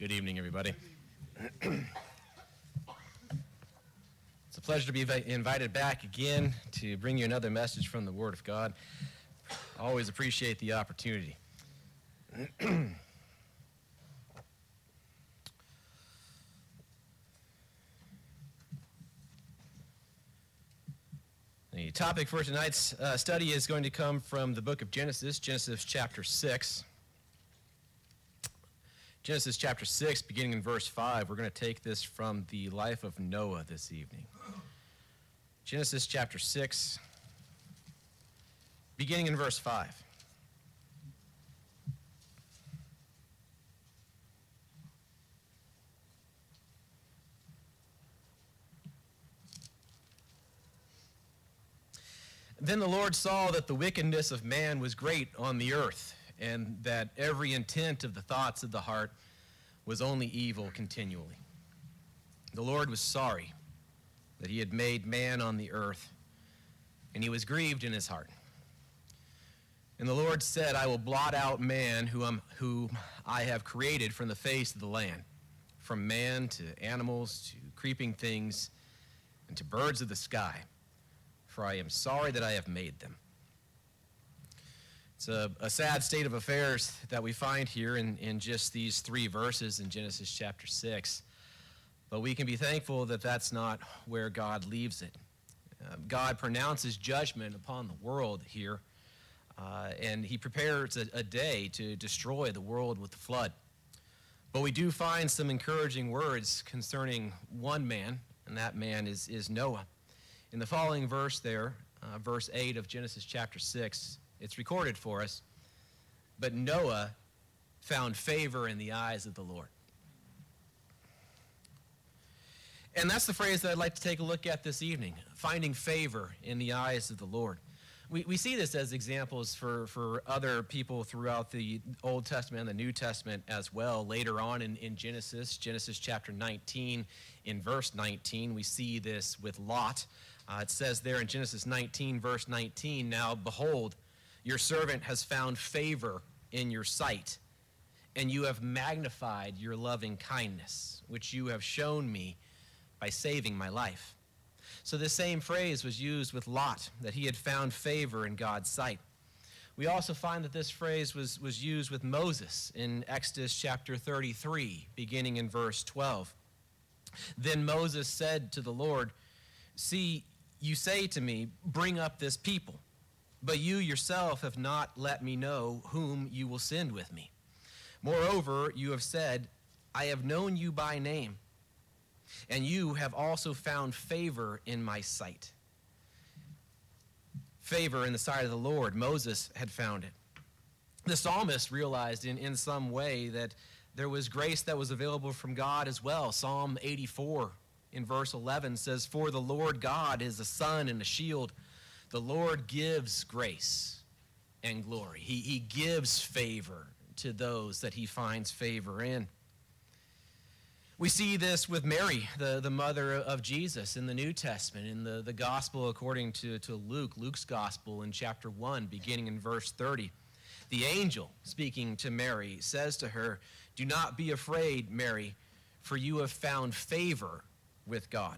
Good evening, everybody. It's a pleasure to be invited back again to bring you another message from the Word of God. I always appreciate the opportunity. The topic for tonight's study is going to come from the book of Genesis, Genesis chapter 6. Genesis chapter 6, beginning in verse 5. We're going to take this from the life of Noah this evening. Genesis chapter 6, beginning in verse 5. Then the Lord saw that the wickedness of man was great on the earth, and that every intent of the thoughts of the heart was only evil continually. The Lord was sorry that he had made man on the earth, and he was grieved in his heart. And the Lord said, I will blot out man whom I have created from the face of the land, from man to animals to creeping things and to birds of the sky, for I am sorry that I have made them. It's a sad state of affairs that we find here in just these 3 verses in Genesis chapter 6. But we can be thankful that that's not where God leaves it. God pronounces judgment upon the world here, and he prepares a day to destroy the world with the flood. But we do find some encouraging words concerning one man, and that man is Noah. In the following verse there, verse 8 of Genesis chapter 6, it's recorded for us, but Noah found favor in the eyes of the Lord. And that's the phrase that I'd like to take a look at this evening, finding favor in the eyes of the Lord. We see this as examples for other people throughout the Old Testament and the New Testament as well. Later on in Genesis chapter 19, in verse 19, we see this with Lot. It says there in Genesis 19, verse 19, now behold, your servant has found favor in your sight, and you have magnified your loving kindness, which you have shown me by saving my life. So this same phrase was used with Lot, that he had found favor in God's sight. We also find that this phrase was used with Moses in Exodus chapter 33, beginning in verse 12. Then Moses said to the Lord, see, you say to me, bring up this people. But you yourself have not let me know whom you will send with me. Moreover, you have said, I have known you by name, and you have also found favor in my sight. Favor in the sight of the Lord. Moses had found it. The psalmist realized in some way that there was grace that was available from God as well. Psalm 84 in verse 11 says, for the Lord God is a sun and a shield. The Lord gives grace and glory. He gives favor to those that he finds favor in. We see this with Mary, the mother of Jesus in the New Testament, in the gospel according to Luke, Luke's gospel in chapter 1, beginning in verse 30. The angel speaking to Mary says to her, do not be afraid, Mary, for you have found favor with God.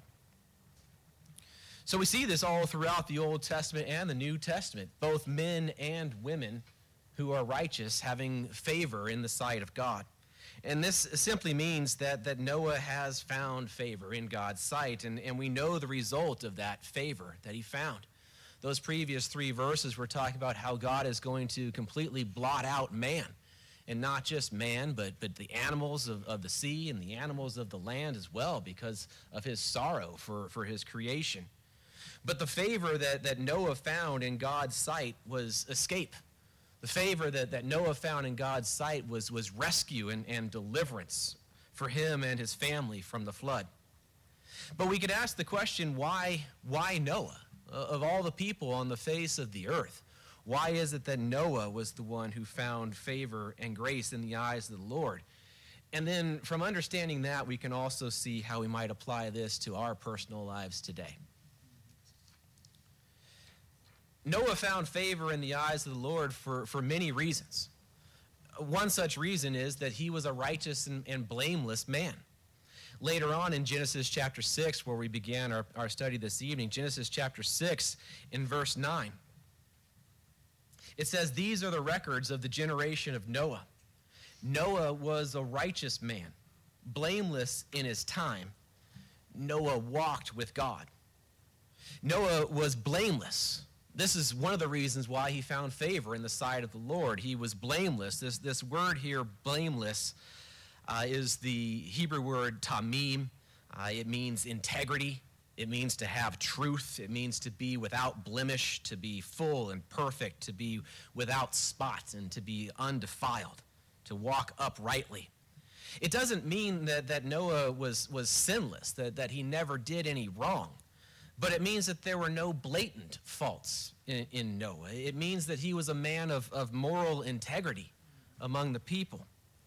So we see this all throughout the Old Testament and the New Testament, both men and women who are righteous having favor in the sight of God. And this simply means that Noah has found favor in God's sight, and we know the result of that favor that he found. Those previous 3 verses were talking about how God is going to completely blot out man, and not just man, but the animals of the sea and the animals of the land as well, because of his sorrow for his creation. But the favor that Noah found in God's sight was escape. The favor that Noah found in God's sight was rescue and deliverance for him and his family from the flood. But we could ask the question, why Noah? Of all the people on the face of the earth, why is it that Noah was the one who found favor and grace in the eyes of the Lord? And then from understanding that, we can also see how we might apply this to our personal lives today. Noah found favor in the eyes of the Lord for many reasons. One such reason is that he was a righteous and blameless man. Later on in Genesis chapter 6, where we began our study this evening, Genesis chapter 6 in verse 9, it says, "These are the records of the generation of Noah. Noah was a righteous man, blameless in his time. Noah walked with God." Noah was blameless. This is one of the reasons why he found favor in the sight of the Lord. He was blameless. This word here, blameless, is the Hebrew word tamim. It means integrity. It means to have truth. It means to be without blemish, to be full and perfect, to be without spot, and to be undefiled, to walk uprightly. It doesn't mean that Noah was sinless, that he never did any wrong. But it means that there were no blatant faults in Noah. It means that he was a man of moral integrity among the people.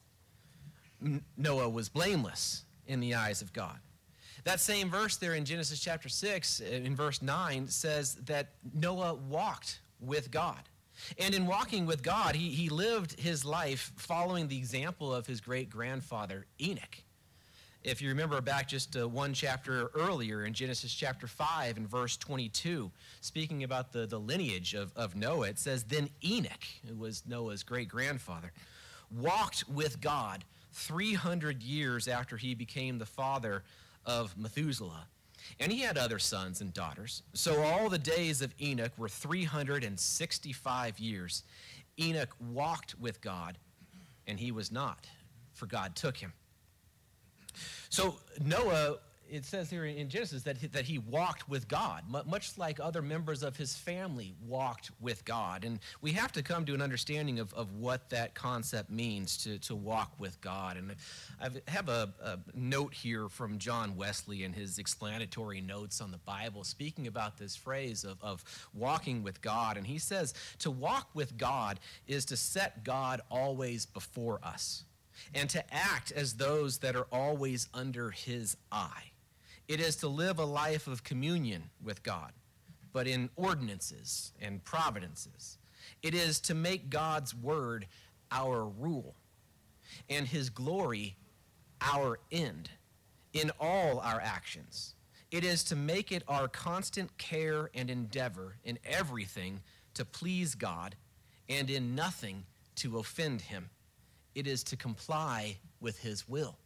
Noah was blameless in the eyes of God. That same verse there in Genesis chapter 6, in verse 9, says that Noah walked with God. And in walking with God, he lived his life following the example of his great-grandfather Enoch. If you remember back just one chapter earlier in Genesis chapter 5 and verse 22, speaking about the lineage of Noah, it says, "Then Enoch," who was Noah's great-grandfather, "walked with God 300 years after he became the father of Methuselah. And he had other sons and daughters. So all the days of Enoch were 365 years. Enoch walked with God, and he was not, for God took him." So Noah, it says here in Genesis that he walked with God, much like other members of his family walked with God. And we have to come to an understanding of what that concept means to walk with God. And I have a note here from John Wesley in his explanatory notes on the Bible, speaking about this phrase of walking with God. And he says, to walk with God is to set God always before us, and to act as those that are always under his eye. It is to live a life of communion with God, but in ordinances and providences. It is to make God's word our rule, and his glory our end in all our actions. It is to make it our constant care and endeavor in everything to please God, and in nothing to offend him. It is to comply with his will.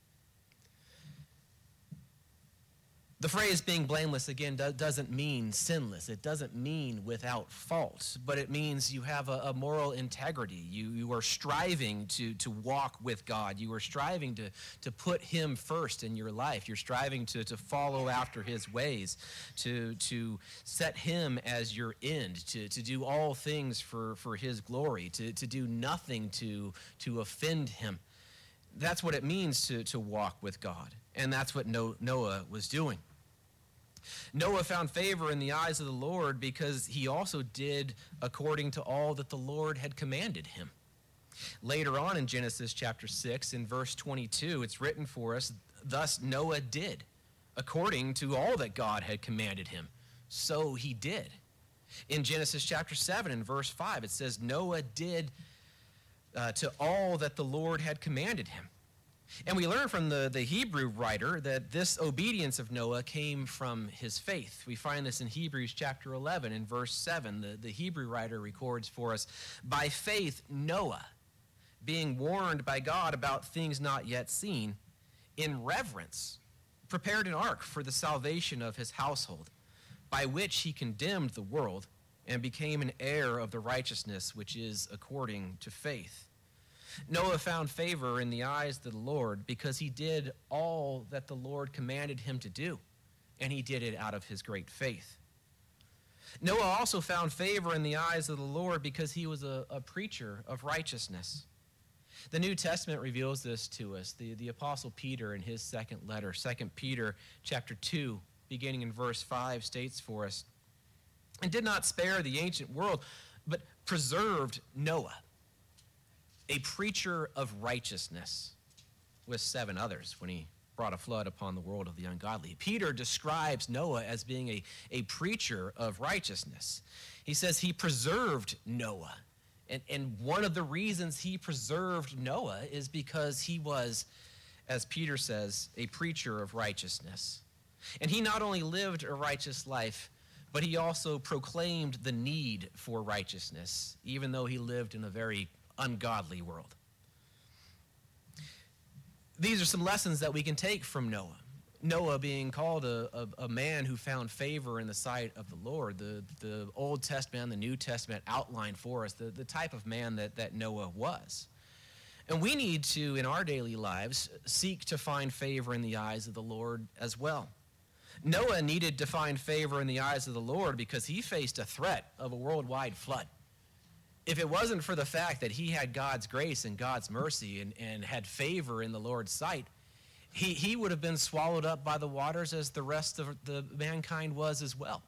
The phrase being blameless, again, doesn't mean sinless. It doesn't mean without fault, but it means you have a moral integrity. You are striving to walk with God. You are striving to put him first in your life. You're striving to follow after his ways, to set him as your end, to do all things for his glory, to do nothing to offend him. That's what it means to walk with God, and that's what Noah was doing. Noah found favor in the eyes of the Lord because he also did according to all that the Lord had commanded him. Later on in Genesis chapter 6, in verse 22, it's written for us, "Thus Noah did according to all that God had commanded him. So he did." In Genesis chapter 7, in verse 5, it says, "Noah did to all that the Lord had commanded him." And we learn from the Hebrew writer that this obedience of Noah came from his faith. We find this in Hebrews chapter 11 in verse 7. The Hebrew writer records for us, "By faith Noah, being warned by God about things not yet seen, in reverence prepared an ark for the salvation of his household, by which he condemned the world and became an heir of the righteousness which is according to faith." Noah found favor in the eyes of the Lord because he did all that the Lord commanded him to do, and he did it out of his great faith. Noah also found favor in the eyes of the Lord because he was a preacher of righteousness. The New Testament reveals this to us. The Apostle Peter in his second letter, 2 Peter chapter 2, beginning in verse 5, states for us, "And did not spare the ancient world, but preserved Noah, a preacher of righteousness, with 7 others when he brought a flood upon the world of the ungodly." Peter describes Noah as being a preacher of righteousness. He says he preserved Noah And one of the reasons he preserved Noah is because he was, as Peter says, a preacher of righteousness. And he not only lived a righteous life, but he also proclaimed the need for righteousness, even though he lived in a very ungodly world. These are some lessons that we can take from Noah. Noah being called a man who found favor in the sight of the Lord. The Old Testament and the New Testament outline for us the type of man that Noah was. And we need to, in our daily lives, seek to find favor in the eyes of the Lord as well. Noah needed to find favor in the eyes of the Lord because he faced a threat of a worldwide flood. If it wasn't for the fact that he had God's grace and God's mercy and had favor in the Lord's sight, he would have been swallowed up by the waters as the rest of the mankind was as well.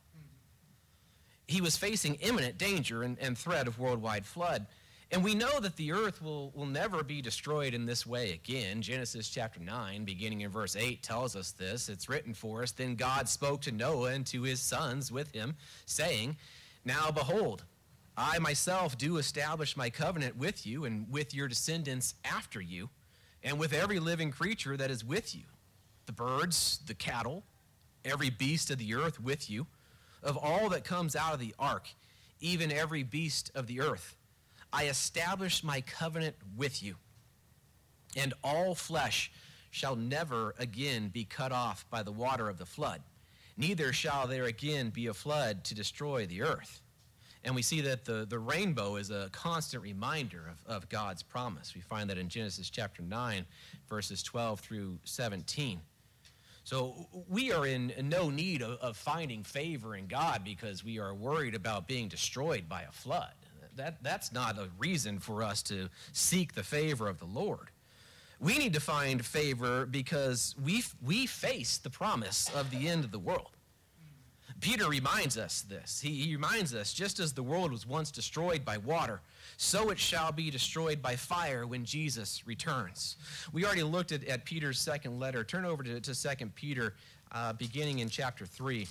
He was facing imminent danger and threat of worldwide flood. And we know that the earth will never be destroyed in this way again. Genesis chapter 9, beginning in verse 8, tells us this. It's written for us, "Then God spoke to Noah and to his sons with him, saying, Now behold, I myself do establish my covenant with you and with your descendants after you, and with every living creature that is with you, the birds, the cattle, every beast of the earth with you, of all that comes out of the ark, even every beast of the earth. I establish my covenant with you, and all flesh shall never again be cut off by the water of the flood, neither shall there again be a flood to destroy the earth." And we see that the rainbow is a constant reminder of God's promise. We find that in Genesis chapter 9, verses 12 through 17. So we are in no need of finding favor in God because we are worried about being destroyed by a flood. That's not a reason for us to seek the favor of the Lord. We need to find favor because we face the promise of the end of the world. Peter reminds us this. He reminds us, just as the world was once destroyed by water, so it shall be destroyed by fire when Jesus returns. We already looked at Peter's second letter. Turn over to 2 Peter, beginning in chapter 3.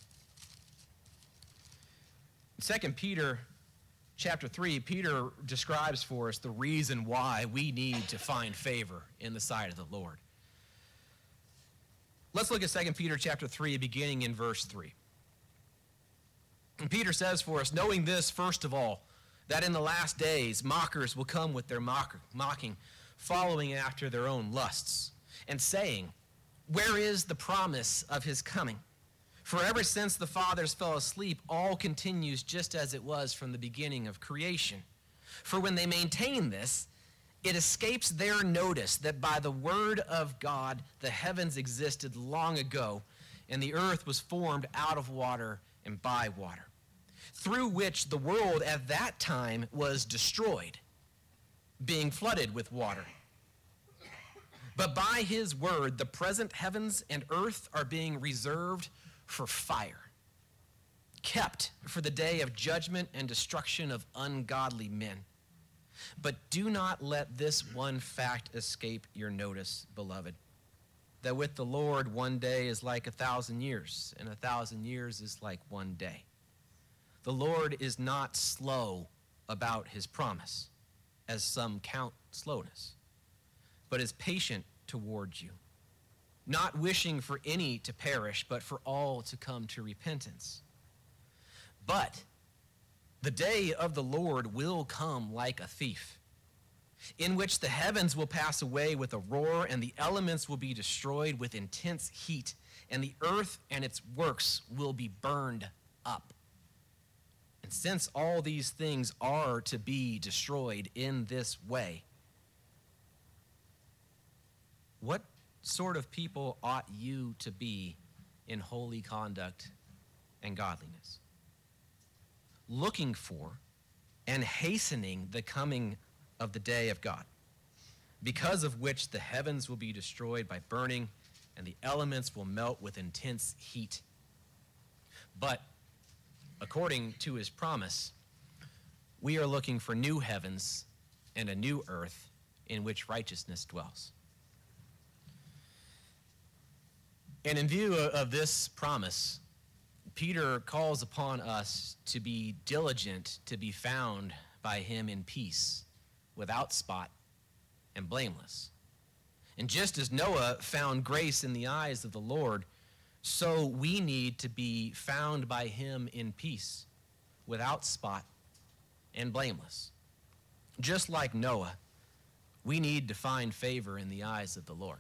2 Peter chapter 3, Peter describes for us the reason why we need to find favor in the sight of the Lord. Let's look at 2 Peter chapter 3, beginning in verse 3. And Peter says for us, "Knowing this, first of all, that in the last days mockers will come with their mocking, following after their own lusts, and saying, Where is the promise of his coming? For ever since the fathers fell asleep, all continues just as it was from the beginning of creation. For when they maintain this, it escapes their notice that by the word of God the heavens existed long ago, and the earth was formed out of water and by water, through which the world at that time was destroyed, being flooded with water. But by his word the present heavens and earth are being reserved for fire, kept for the day of judgment and destruction of ungodly men. But do not let this one fact escape your notice, beloved, that with the Lord 1 day is like 1,000 years, and 1,000 years is like 1 day. The Lord is not slow about his promise, as some count slowness, but is patient towards you, not wishing for any to perish, but for all to come to repentance. But the day of the Lord will come like a thief, in which the heavens will pass away with a roar, and the elements will be destroyed with intense heat, and the earth and its works will be burned up. And since all these things are to be destroyed in this way, what sort of people ought you to be in holy conduct and godliness, looking for and hastening the coming of the day of God, because of which the heavens will be destroyed by burning, and the elements will melt with intense heat. But according to his promise, we are looking for new heavens and a new earth in which righteousness dwells. And in view of this promise, Peter calls upon us to be diligent to be found by him in peace, without spot and blameless. And just as Noah found grace in the eyes of the Lord, so we need to be found by him in peace, without spot and blameless. Just like Noah, we need to find favor in the eyes of the Lord.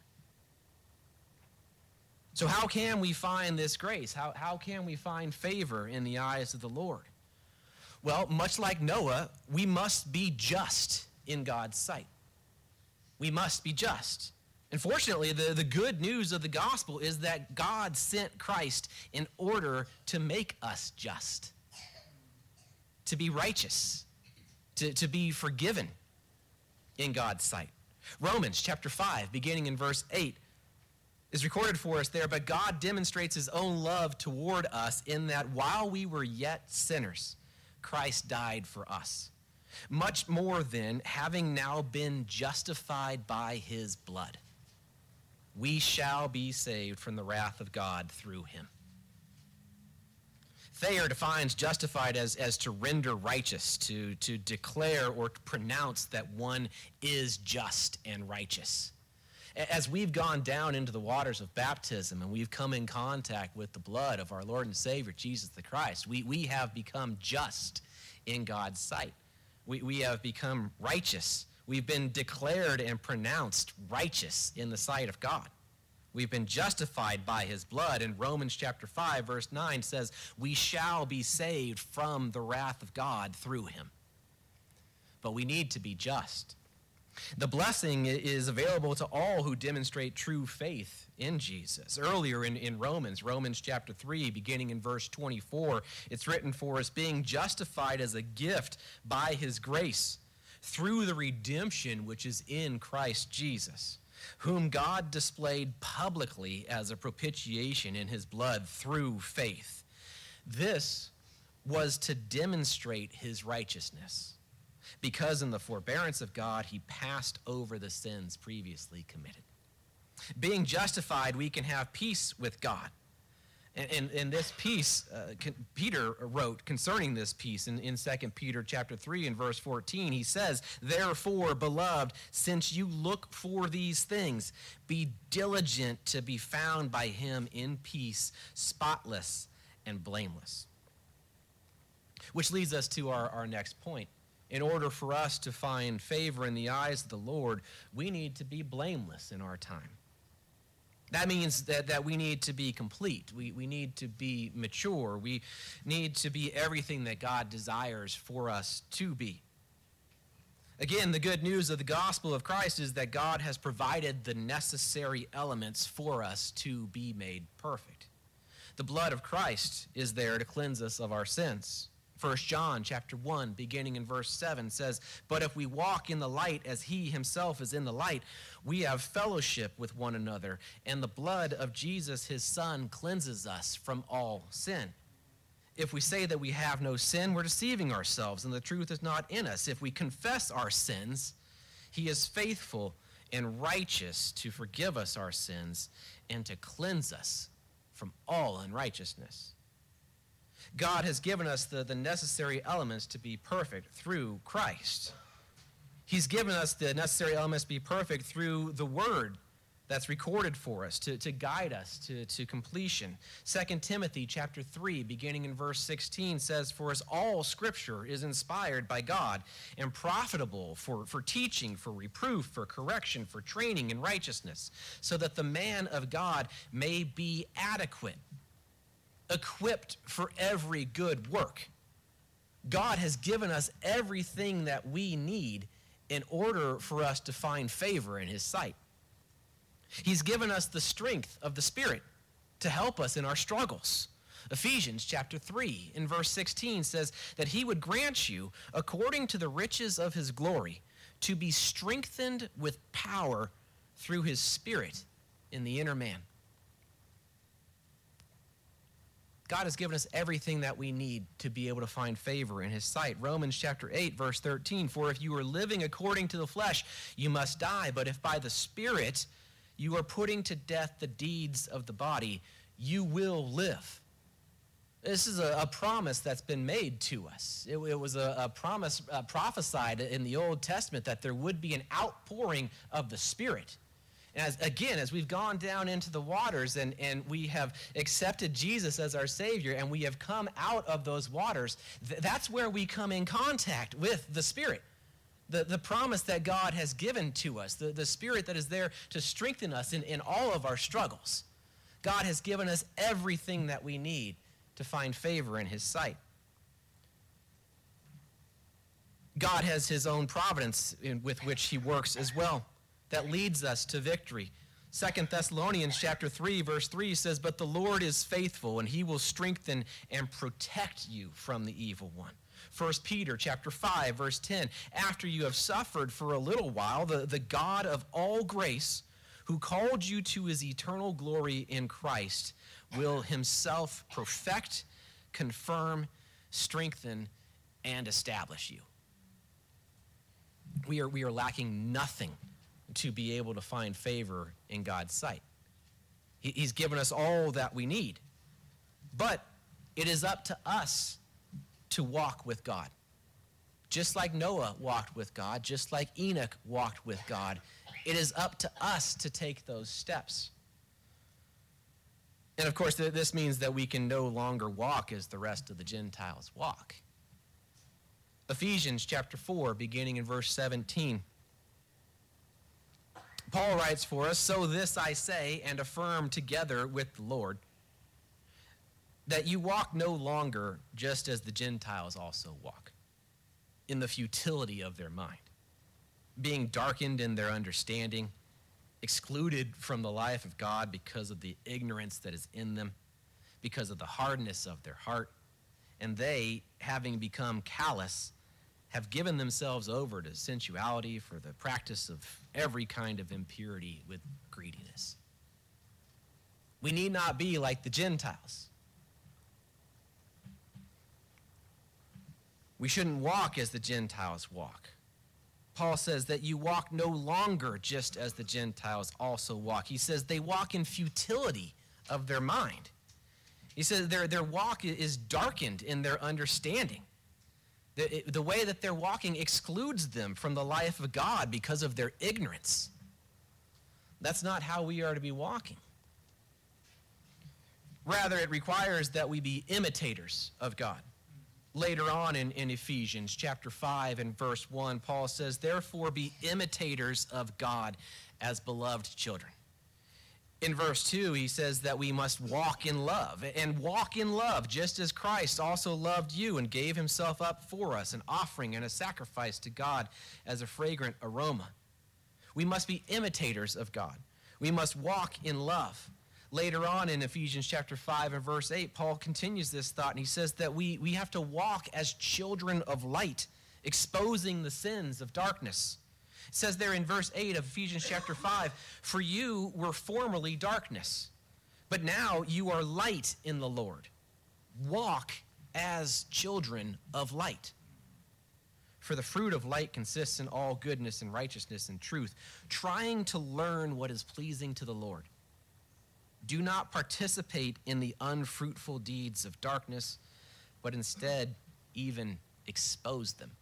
So how can we find this grace? How can we find favor in the eyes of the Lord? Well, much like Noah, we must be just in God's sight. We must be just. And fortunately, the good news of the gospel is that God sent Christ in order to make us just, to be righteous, to be forgiven in God's sight. Romans chapter 5, beginning in verse 8, is recorded for us there. But God demonstrates his own love toward us in that while we were yet sinners, Christ died for us. Much more then, having now been justified by his blood, we shall be saved from the wrath of God through him. Thayer defines justified as to render righteous, to declare or to pronounce that one is just and righteous. As we've gone down into the waters of baptism and we've come in contact with the blood of our Lord and Savior, Jesus the Christ, we have become just in God's sight. We have become righteous. We've been declared and pronounced righteous in the sight of God. We've been justified by his blood. And Romans chapter 5, verse 9 says, we shall be saved from the wrath of God through him. But we need to be just. The blessing is available to all who demonstrate true faith in Jesus. Earlier in Romans chapter 3, beginning in verse 24, it's written for us, being justified as a gift by his grace through the redemption which is in Christ Jesus, whom God displayed publicly as a propitiation in his blood through faith. This was to demonstrate his righteousness, because in the forbearance of God, he passed over the sins previously committed. Being justified, we can have peace with God. And this peace, Peter wrote concerning this peace in 2 Peter chapter 3 and verse 14. He says, therefore, beloved, since you look for these things, be diligent to be found by him in peace, spotless and blameless. Which leads us to our next point. In order for us to find favor in the eyes of the Lord, we need to be blameless in our time. That means that we need to be complete. We need to be mature. We need to be everything that God desires for us to be. Again, the good news of the gospel of Christ is that God has provided the necessary elements for us to be made perfect. The blood of Christ is there to cleanse us of our sins. 1 John chapter 1, beginning in verse 7 says, but if we walk in the light as he himself is in the light, we have fellowship with one another, and the blood of Jesus, his son, cleanses us from all sin. If we say that we have no sin, we're deceiving ourselves, and the truth is not in us. If we confess our sins, he is faithful and righteous to forgive us our sins and to cleanse us from all unrighteousness. God has given us the necessary elements to be perfect through Christ. He's given us the necessary elements to be perfect through the word that's recorded for us, to guide us to completion. 2 Timothy chapter 3, beginning in verse 16 says, for as all scripture is inspired by God and profitable for teaching, for reproof, for correction, for training in righteousness, so that the man of God may be adequate, equipped for every good work. God has given us everything that we need in order for us to find favor in his sight. He's given us the strength of the Spirit to help us in our struggles. Ephesians chapter 3 in verse 16 says that he would grant you, according to the riches of his glory, to be strengthened with power through his Spirit in the inner man. God has given us everything that we need to be able to find favor in his sight. Romans chapter 8, verse 13, for if you are living according to the flesh, you must die. But if by the Spirit you are putting to death the deeds of the body, you will live. This is a promise that's been made to us. It was a promise prophesied in the Old Testament that there would be an outpouring of the Spirit. And as we've gone down into the waters and we have accepted Jesus as our Savior and we have come out of those waters, that's where we come in contact with the Spirit. The promise that God has given to us, the Spirit that is there to strengthen us in all of our struggles. God has given us everything that we need to find favor in his sight. God has his own providence with which he works as well that leads us to victory. 2 Thessalonians chapter 3, verse 3 says, "But the Lord is faithful, and he will strengthen and protect you from the evil one." 1 Peter chapter 5, verse 10, "After you have suffered for a little while, the God of all grace, who called you to his eternal glory in Christ, will himself perfect, confirm, strengthen, and establish you." We are lacking nothing to be able to find favor in God's sight. He's given us all that we need. But it is up to us to walk with God. Just like Noah walked with God, just like Enoch walked with God, it is up to us to take those steps. And of course, this means that we can no longer walk as the rest of the Gentiles walk. Ephesians chapter 4, beginning in verse 17. Paul writes for us, "So this I say and affirm together with the Lord, that you walk no longer just as the Gentiles also walk, in the futility of their mind, being darkened in their understanding, excluded from the life of God because of the ignorance that is in them, because of the hardness of their heart. And they, having become callous, have given themselves over to sensuality for the practice of every kind of impurity with greediness." We need not be like the Gentiles. We shouldn't walk as the Gentiles walk. Paul says that you walk no longer just as the Gentiles also walk. He says they walk in futility of their mind. He says their walk is darkened in their understanding. The way that they're walking excludes them from the life of God because of their ignorance. That's not how we are to be walking. Rather, it requires that we be imitators of God. Later on in Ephesians chapter 5 and verse 1, Paul says, "Therefore be imitators of God as beloved children." In verse 2, he says that we must walk in love, and walk in love just as Christ also loved you and gave himself up for us, an offering and a sacrifice to God as a fragrant aroma. We must be imitators of God. We must walk in love. Later on in Ephesians chapter 5 and verse 8, Paul continues this thought, and he says that we have to walk as children of light, exposing the sins of darkness. It says there in verse 8 of Ephesians chapter 5, "For you were formerly darkness, but now you are light in the Lord. Walk as children of light. For the fruit of light consists in all goodness and righteousness and truth, trying to learn what is pleasing to the Lord. Do not participate in the unfruitful deeds of darkness, but instead even expose them."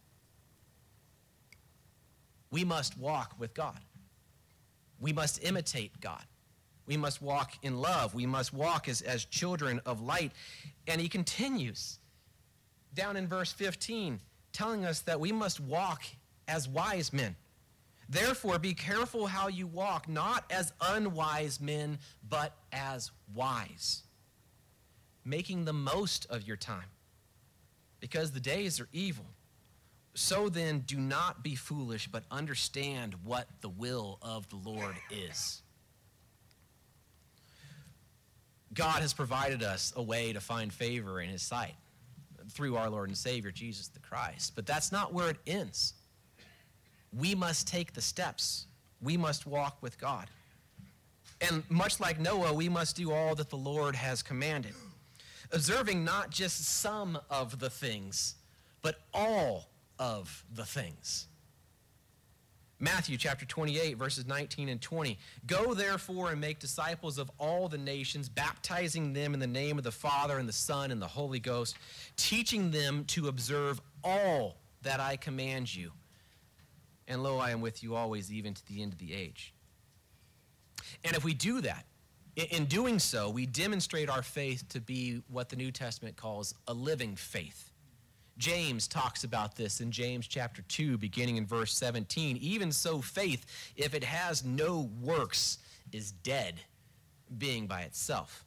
We must walk with God. We must imitate God. We must walk in love. We must walk as children of light. And he continues down in verse 15, telling us that we must walk as wise men. "Therefore be careful how you walk, not as unwise men, but as wise, making the most of your time, because the days are evil. So then, do not be foolish, but understand what the will of the Lord is." God has provided us a way to find favor in his sight through our Lord and Savior, Jesus the Christ. But that's not where it ends. We must take the steps. We must walk with God. And much like Noah, we must do all that the Lord has commanded, observing not just some of the things, but all of the things. Matthew chapter 28, verses 19 and 20. Go therefore and make disciples of all the nations, baptizing them in the name of the Father and the Son and the Holy Ghost, teaching them to observe all that I command you. And lo, I am with you always, even to the end of the age. And if we do that, in doing so, we demonstrate our faith to be what the New Testament calls a living faith. James talks about this in James chapter 2, beginning in verse 17. Even so, faith, if it has no works, is dead, being by itself.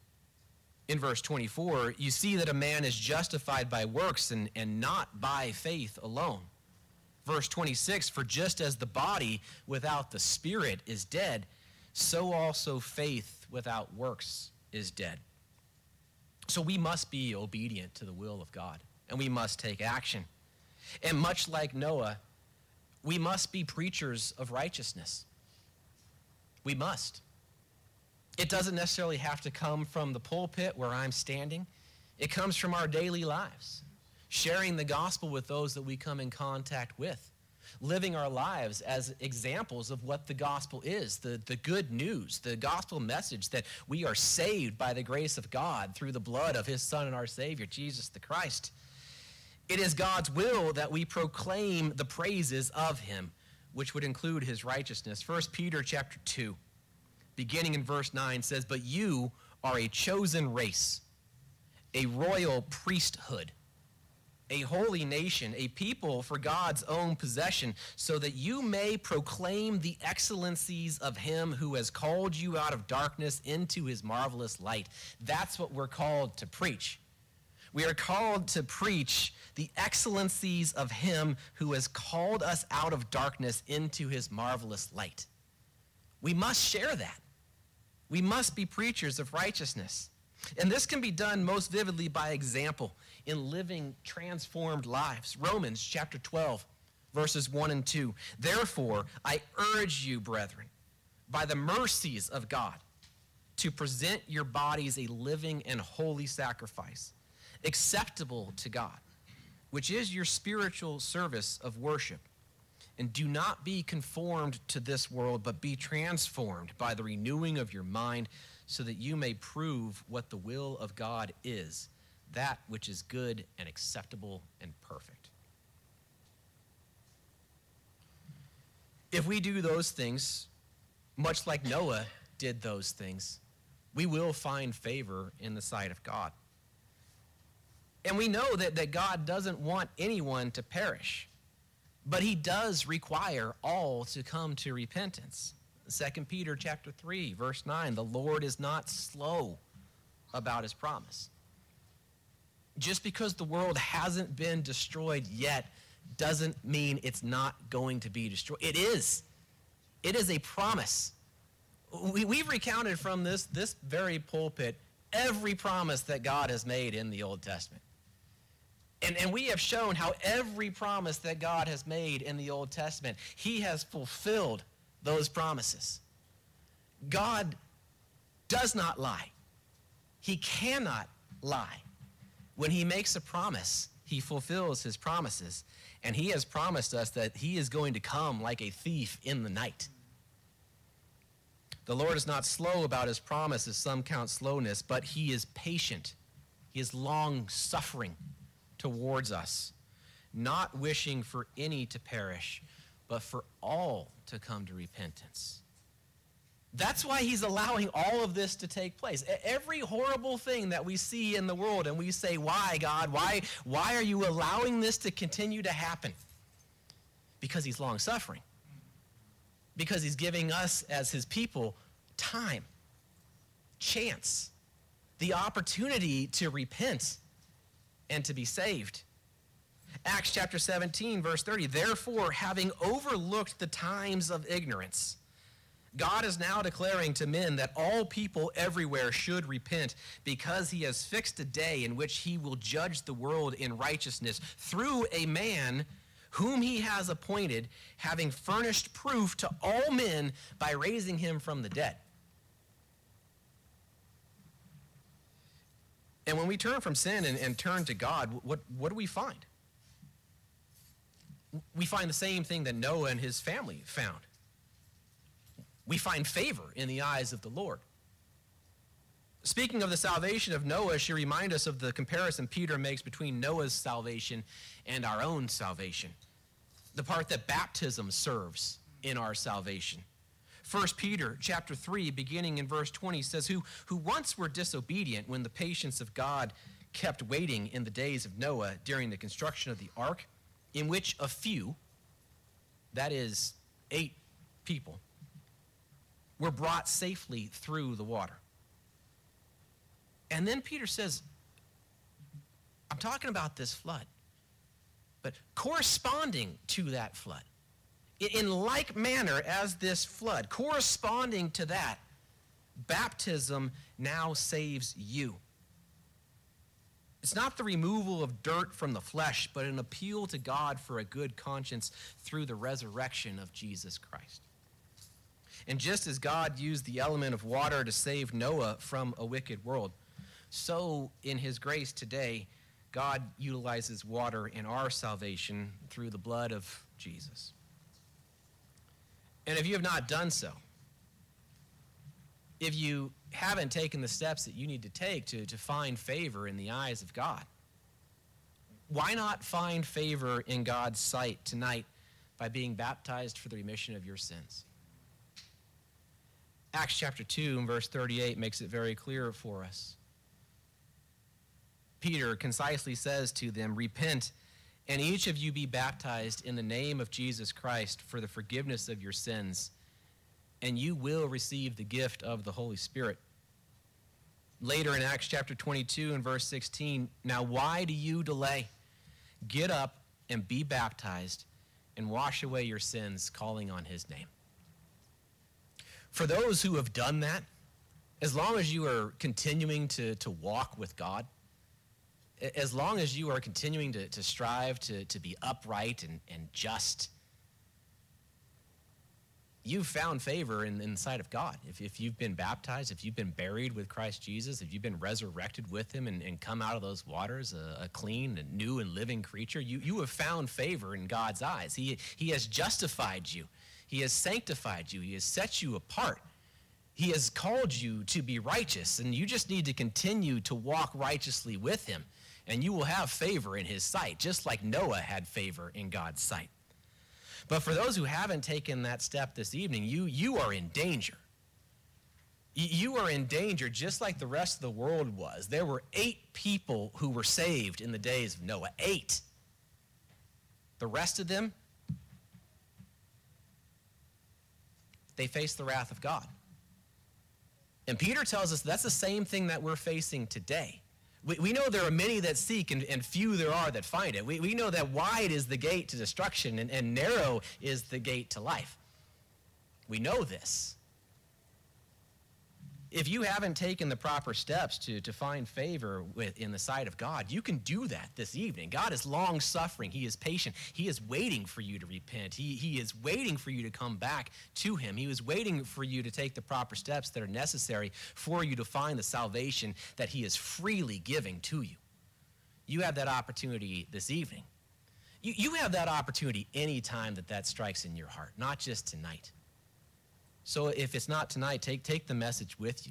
In verse 24, you see that a man is justified by works and not by faith alone. Verse 26, for just as the body without the spirit is dead, so also faith without works is dead. So we must be obedient to the will of God. And we must take action. And much like Noah, we must be preachers of righteousness. We must. It doesn't necessarily have to come from the pulpit where I'm standing. It comes from our daily lives, sharing the gospel with those that we come in contact with, living our lives as examples of what the gospel is, the good news, the gospel message that we are saved by the grace of God through the blood of his Son and our Savior, Jesus the Christ. It is God's will that we proclaim the praises of him, which would include his righteousness. 1 Peter chapter 2, beginning in verse 9, says, but you are a chosen race, a royal priesthood, a holy nation, a people for God's own possession, so that you may proclaim the excellencies of him who has called you out of darkness into his marvelous light. That's what we're called to preach. We are called to preach the excellencies of him who has called us out of darkness into his marvelous light. We must share that. We must be preachers of righteousness. And this can be done most vividly by example in living transformed lives. Romans chapter 12, verses 1 and 2. Therefore, I urge you, brethren, by the mercies of God, to present your bodies a living and holy sacrifice, acceptable to God, which is your spiritual service of worship. And do not be conformed to this world, but be transformed by the renewing of your mind, so that you may prove what the will of God is, that which is good and acceptable and perfect. If we do those things, much like Noah did those things, we will find favor in the sight of God. And we know that God doesn't want anyone to perish, but he does require all to come to repentance. 2 Peter chapter 3, verse 9, the Lord is not slow about his promise. Just because the world hasn't been destroyed yet doesn't mean it's not going to be destroyed. It is. It is a promise. We've recounted from this very pulpit every promise that God has made in the Old Testament. And we have shown how every promise that God has made in the Old Testament, he has fulfilled those promises. God does not lie. He cannot lie. When he makes a promise, he fulfills his promises. And he has promised us that he is going to come like a thief in the night. The Lord is not slow about his promise, as some count slowness, but he is patient. He is long-suffering towards us, not wishing for any to perish, but for all to come to repentance. That's why he's allowing all of this to take place. Every horrible thing that we see in the world, and we say, why, God? Why are you allowing this to continue to happen? Because he's long-suffering. Because he's giving us, as his people, time, chance, the opportunity to repent and to be saved. Acts chapter 17, verse 30, therefore, having overlooked the times of ignorance, God is now declaring to men that all people everywhere should repent, because he has fixed a day in which he will judge the world in righteousness through a man whom he has appointed, having furnished proof to all men by raising him from the dead. And when we turn from sin and turn to God, what do we find? we find the same thing that Noah and his family found. We find favor in the eyes of the Lord. Speaking of the salvation of Noah, she reminds us of the comparison Peter makes between Noah's salvation and our own salvation, the part that baptism serves in our salvation. 1 Peter chapter 3, beginning in verse 20, says, who once were disobedient when the patience of God kept waiting in the days of Noah during the construction of the ark, in which a few, that is 8 people, were brought safely through the water. And then Peter says, I'm talking about this flood, but corresponding to that flood, in like manner as this flood, corresponding to that, baptism now saves you. It's not the removal of dirt from the flesh, but an appeal to God for a good conscience through the resurrection of Jesus Christ. And just as God used the element of water to save Noah from a wicked world, so in his grace today, God utilizes water in our salvation through the blood of Jesus. And if you have not done so, if you haven't taken the steps that you need to take to find favor in the eyes of God, why not find favor in God's sight tonight by being baptized for the remission of your sins? Acts chapter 2 and verse 38 makes it very clear for us. Peter concisely says to them, repent, and each of you be baptized in the name of Jesus Christ for the forgiveness of your sins, and you will receive the gift of the Holy Spirit. Later in Acts chapter 22 and verse 16, now why do you delay? Get up and be baptized and wash away your sins, calling on his name. For those who have done that, as long as you are continuing to walk with God, as long as you are continuing to strive to be upright and just, you've found favor in the sight of God. If you've been baptized, if you've been buried with Christ Jesus, if you've been resurrected with him and come out of those waters a clean and new and living creature, you have found favor in God's eyes. He has justified you. He has sanctified you. He has set you apart. He has called you to be righteous, and you just need to continue to walk righteously with him, and you will have favor in his sight, just like Noah had favor in God's sight. But for those who haven't taken that step this evening, you are in danger. You are in danger just like the rest of the world was. There were 8 people who were saved in the days of Noah. 8. The rest of them, they faced the wrath of God. And Peter tells us that's the same thing that we're facing today. We know there are many that seek and few there are that find it. We know that wide is the gate to destruction and narrow is the gate to life. We know this. If you haven't taken the proper steps to find favor in the sight of God, you can do that this evening. God is long-suffering. He is patient. He is waiting for you to repent. He is waiting for you to come back to him. He was waiting for you to take the proper steps that are necessary for you to find the salvation that he is freely giving to you. You have that opportunity this evening. You have that opportunity any time that strikes in your heart, not just tonight. So if it's not tonight, take the message with you.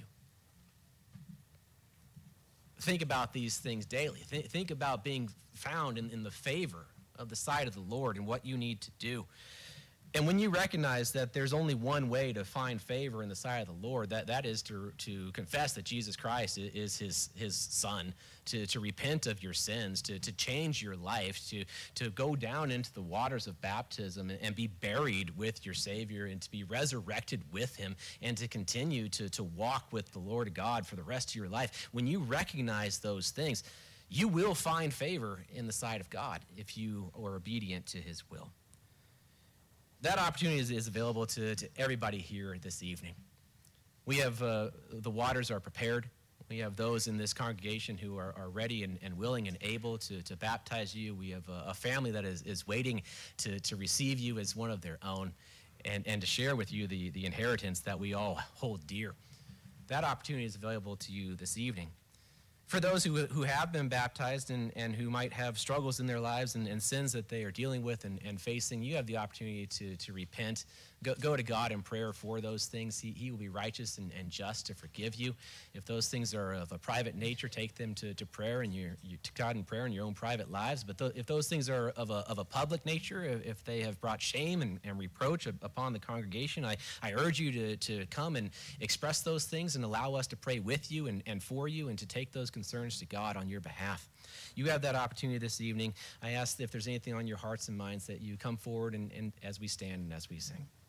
Think about these things daily. Think about being found in the favor of the sight of the Lord and what you need to do. And when you recognize that there's only one way to find favor in the sight of the Lord, that is to confess that Jesus Christ is his son, to repent of your sins, to change your life, to go down into the waters of baptism and be buried with your Savior and to be resurrected with him and to continue to walk with the Lord God for the rest of your life. When you recognize those things, you will find favor in the sight of God if you are obedient to his will. That opportunity is available to everybody here this evening. We have, the waters are prepared. We have those in this congregation who are ready and willing and able to baptize you. We have a family that is waiting to receive you as one of their own and to share with you the inheritance that we all hold dear. That opportunity is available to you this evening. For those who have been baptized and who might have struggles in their lives and sins that they are dealing with and facing, you have the opportunity to repent. Go to God in prayer for those things. He will be righteous and just to forgive you. If those things are of a private nature, take them to prayer and you to God in prayer in your own private lives. But if those things are of a public nature, if they have brought shame and reproach upon the congregation, I urge you to come and express those things and allow us to pray with you and for you and to take those concerns to God on your behalf. You have that opportunity this evening. I ask if there's anything on your hearts and minds that you come forward and as we stand and as we sing.